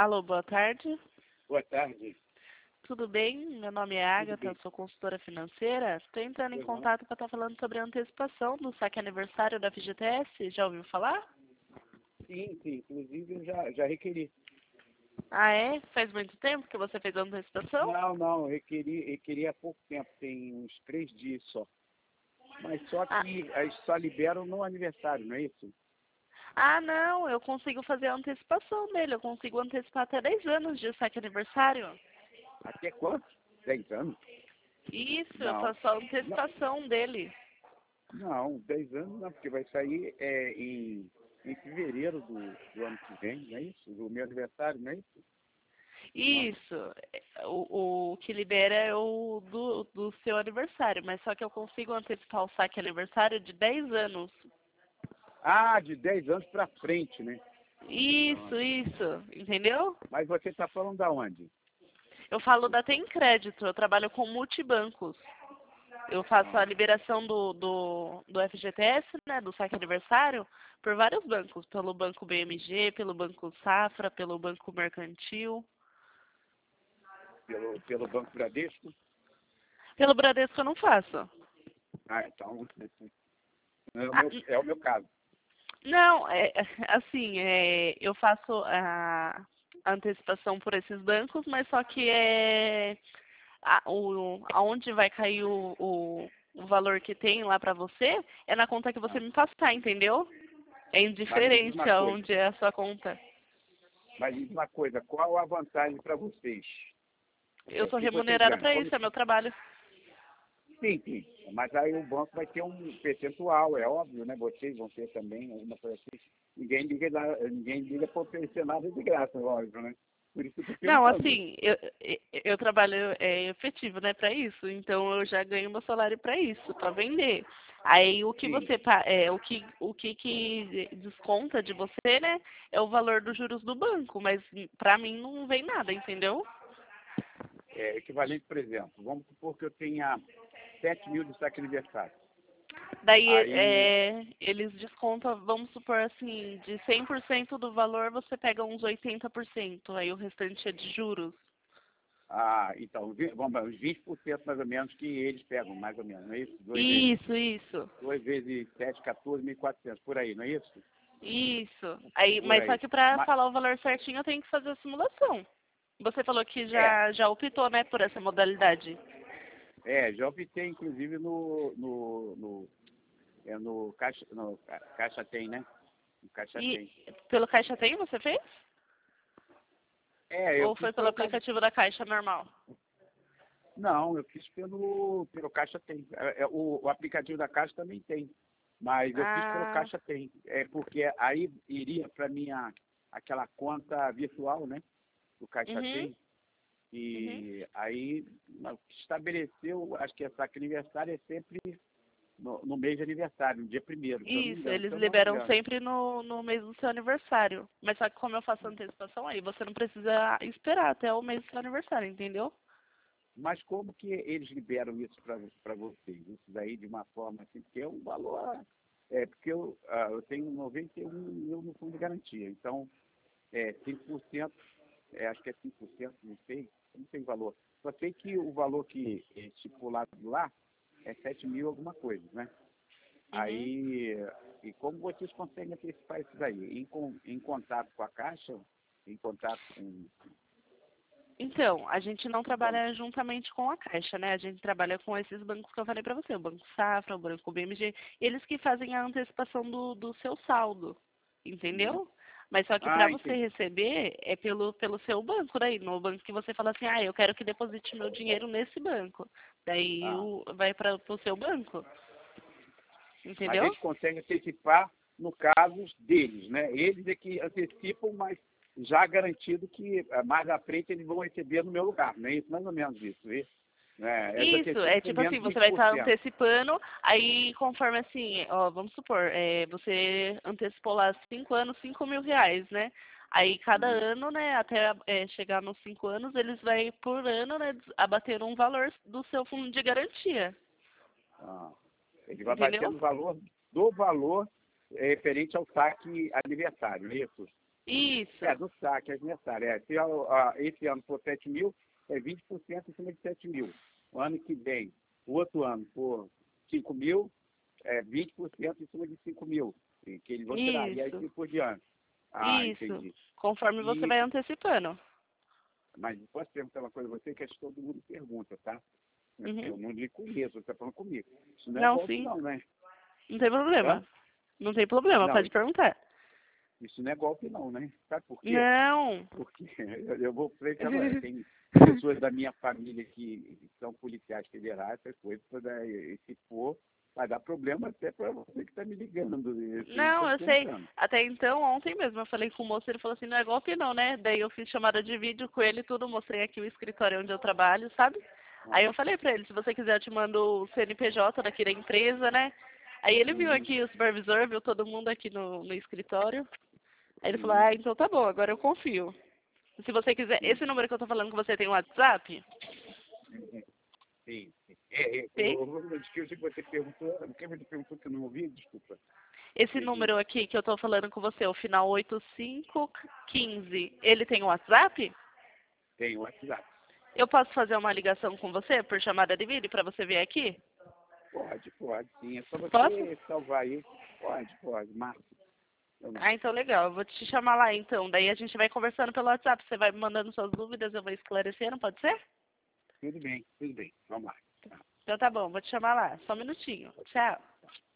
Alô, boa tarde. Boa tarde. Tudo bem? Meu nome é Tudo Agatha, bem? sou consultora financeira. Estou entrando em Pois não? contato para estar falando sobre a antecipação do saque aniversário da FGTS. Já ouviu falar? Sim, sim. Inclusive eu já requeri. Ah, é? Faz muito tempo que você fez a antecipação? Não, requeri há pouco tempo, tem uns 3 dias só. Mas só Ah, que eles só liberam no aniversário, não é isso? não, eu consigo fazer a antecipação dele. Eu consigo antecipar até 10 anos de saque aniversário. Até quanto? 10 anos? Isso, eu Não. faço a Não, antecipação dele. não, 10 anos não, porque vai sair em fevereiro do ano que vem, não é isso? Do meu aniversário, não é isso? Não. Isso, o que libera é o do seu aniversário, mas só que eu consigo antecipar o saque aniversário de 10 anos. Ah, de 10 anos para frente, né? Isso, entendeu? Mas você está falando da onde? Eu falo da Tem Crédito, eu trabalho com multibancos. Eu faço a Ah, liberação do FGTS, né, do saque aniversário, por vários bancos, pelo Banco BMG, pelo Banco Safra, pelo Banco Mercantil. pelo Banco Bradesco? Pelo Bradesco eu não faço. Ah, então Ah, é o meu caso. não, assim, eu faço a antecipação por esses bancos, mas só que aonde vai cair o valor que tem lá para você é na conta que você Ah, me passar, entendeu? É mas me diz indiferente uma coisa, aonde é a sua conta. qual a vantagem para vocês? Eu O sou que vocês remunerada ganham? para isso, é meu trabalho. Sim, sim, mas aí o banco vai ter um percentual, é óbvio, né? Vocês vão ter também alguma coisa assim. Ninguém liga para oferecer nada de graça, lógico, né? Por isso que eu estou Não, perguntando. assim, eu trabalho efetivo, né, para isso, então eu já ganho meu salário para isso, para vender. Aí o que Sim, você que desconta de você, né, é o valor dos juros do banco, mas para mim não vem nada, entendeu? é equivalente, por exemplo, vamos supor que eu tenha 7 mil de saque aniversário. Daí Aí, eles descontam, vamos supor assim, de 100% do valor você pega uns 80%, aí o restante é de juros. então, vamos lá, uns 20% mais ou menos que eles pegam, mais ou menos, não é isso? Isso. 2 vezes 7, 14.400, por aí, não é isso? Isso. Aí, Por mas só aí. que para Mas, falar o valor certinho eu tenho que fazer a simulação. Você falou que é, já optou, né, por essa modalidade. já optei, inclusive, no Caixa Tem, né? No Caixa E Tem. pelo Caixa Tem você fez? Eu Ou fiz foi pelo pelo Caixa. aplicativo da Caixa normal? Não, eu fiz pelo Caixa Tem. O aplicativo da Caixa também tem. Mas eu fiz pelo Ah, Caixa Tem. É porque aí iria para aquela conta virtual, né? Do Caixa uhum, Tem. uhum. E aí estabeleceu, acho que essa aniversário é sempre no mês de aniversário, no dia 1º, se eu não me Isso, engano. eles Se eu não me liberam engano. sempre no mês do seu aniversário. Mas só que como eu faço antecipação aí, você não precisa esperar até o mês do seu aniversário, entendeu? Mas como que eles liberam isso para vocês? Isso daí de uma forma assim, porque é um valor. Porque eu tenho 91 mil no fundo de garantia. Então, 5%, acho que é 5%, não sei o valor. Só sei que o valor que é estipulado lá é 7 mil alguma coisa, né? Uhum. Aí, e como vocês conseguem antecipar isso daí? Em contato com a Caixa, em contato com Então, a gente não o banco? trabalha juntamente com a Caixa, né? A gente trabalha com esses bancos que eu falei para você, o Banco Safra, o Banco BMG, eles que fazem a antecipação do seu saldo, Uhum. entendeu? Mas só que para você Entendi. receber é pelo seu banco daí, no banco que você fala assim, eu quero que deposite meu dinheiro nesse banco. Daí Ah. vai para o seu banco, Mas entendeu? eles conseguem antecipar no caso deles, né? Eles é que antecipam, mas já garantido que mais à frente eles vão receber no meu lugar, não é isso? Mais ou menos isso, isso. Eles Isso, antecipam é com tipo menos assim, de você vinte vai por estar cento. antecipando, aí conforme assim, ó, vamos supor, você antecipou lá 5 anos, 5.000 reais, né? Aí cada Uhum. ano, né, até chegar nos 5 anos, eles vai por ano, né, abater um valor do seu fundo de garantia, Ah, ele vai bater entendeu? no valor do valor referente ao saque aniversário, não é isso? Isso. Do saque, aniversário. Se esse ano for 7 mil, é 20% em cima de 7 mil. O ano que vem, o outro ano for 5 mil, é 20% em cima de 5 mil, que eles vão tirar. E aí Isso. assim por diante. Ah, Isso. entendi. Conforme você E, vai antecipando. mas posso perguntar uma coisa a você, que acho que todo mundo pergunta, tá? Uhum. Eu não lhe conheço, você está falando comigo. Isso não é Não, golpe sim. não, né? Não tem Hã? problema. Não tem problema, Não, pode perguntar. isso não é golpe não, né? Sabe por quê? Não. Porque eu vou frente agora. Tem pessoas da minha família que são policiais federais, essas coisas, e se for, vai dar problema até para você que está me ligando. Eu Não, estou eu sei. tentando. Até então, ontem mesmo, eu falei com o moço, ele falou assim, não é golpe não, né? Daí eu fiz chamada de vídeo com ele e tudo, mostrei aqui o escritório onde eu trabalho, sabe? Aí eu falei pra ele, se você quiser eu te mando o CNPJ daqui da empresa, né? Aí ele viu Uhum, aqui o supervisor, viu todo mundo aqui no escritório. Aí ele falou, uhum, ah, então tá bom, agora eu confio. Se você quiser, sim, esse número que eu tô falando com você tem um WhatsApp? uhum, sim, sim. Tem? Desculpa, você perguntou, o que você perguntou que eu não ouvi? Desculpa. Esse Ele número aqui que eu tô falando com você, o final 8515, ele tem um WhatsApp? tem o WhatsApp. Eu posso fazer uma ligação com você por chamada de vídeo para você vir aqui? Pode, sim. É só Posso? você salvar aí. Pode, Márcio. Eu não. Ah, então legal. Eu vou te chamar lá então. Daí a gente vai conversando pelo WhatsApp. Você vai me mandando suas dúvidas, eu vou esclarecendo, pode ser? Tudo bem. Vamos lá. Então tá bom, vou te chamar lá. Só um minutinho. Tchau.